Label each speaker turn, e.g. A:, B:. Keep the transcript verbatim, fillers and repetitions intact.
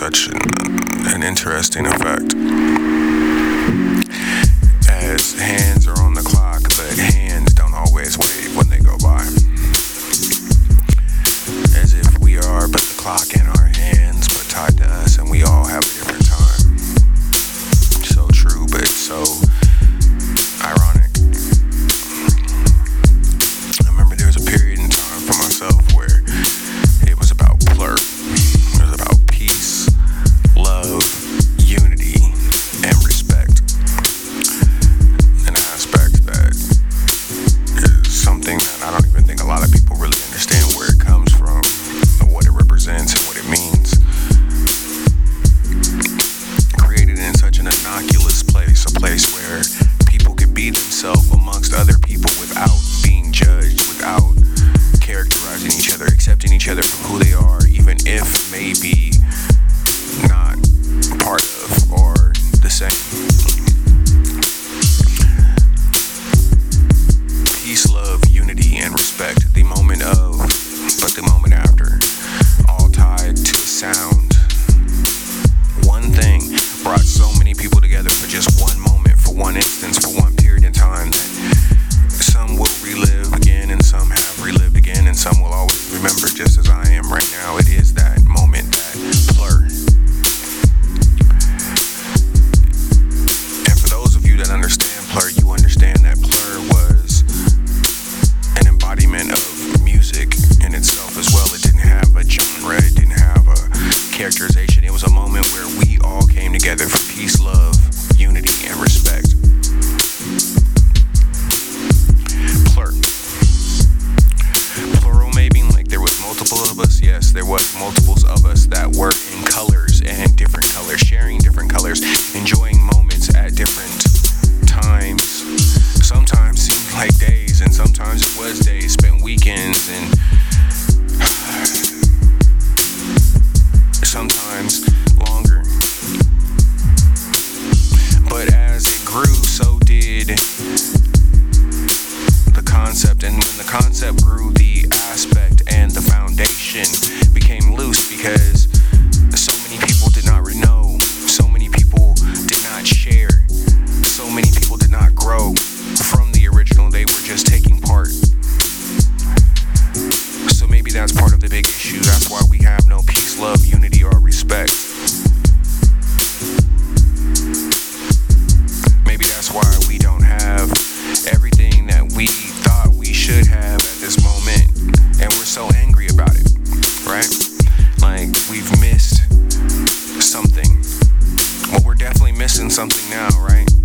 A: such an, an interesting effect. As hands are on the clock, but hands don't always wave when they go by. As if we are but the clock in our hands, but tied to us, and we all have a different time. So true, but so ironic. I remember there was a period in time for myself where it was about plur. It was about peace, love, unity, and respect. An aspect that is something that I don't even think a lot of people really understand where it comes from, what it represents, and what it means. Created in such an innocuous place, a place where people could be themselves amongst other people without being judged, without characterizing each other, accepting each other for who they are, even if maybe not part of or the same. Peace, love, unity, and respect. The moment of, but the moment after. All tied to a sound. One thing brought so many people together for just one moment, for one instance, for one period in time that some will relive again and some have relived again and some will always remember, just as I am right now. It is that moment, that plur. And for those of you that understand plur, you understand that plur was an embodiment of music in itself as well. It didn't have a genre, it didn't have a characterization. It was a moment where we all came together for peace, love, unity, and respect. Plur. Plural maybe, like there was multiple of us. Yes, there was multiples of us that were in colors and different colors, sharing different colors, enjoying moments at different times. Sometimes seemed like days, and sometimes it was days, spent weekends, and sometimes longer. But as it grew, so did the concept. And when the concept grew, the aspect and the foundation became loose, because so many people did not know, so many people did not share, so many people did not grow from the original. They were just taking part. So maybe that's part of the big issue. That's why we have no peace, love, unity, or respect. Maybe that's why we don't have everything that we thought we should have at this moment, and we're so angry about it, right? Like we've missed something. Well, we're definitely missing something now, right?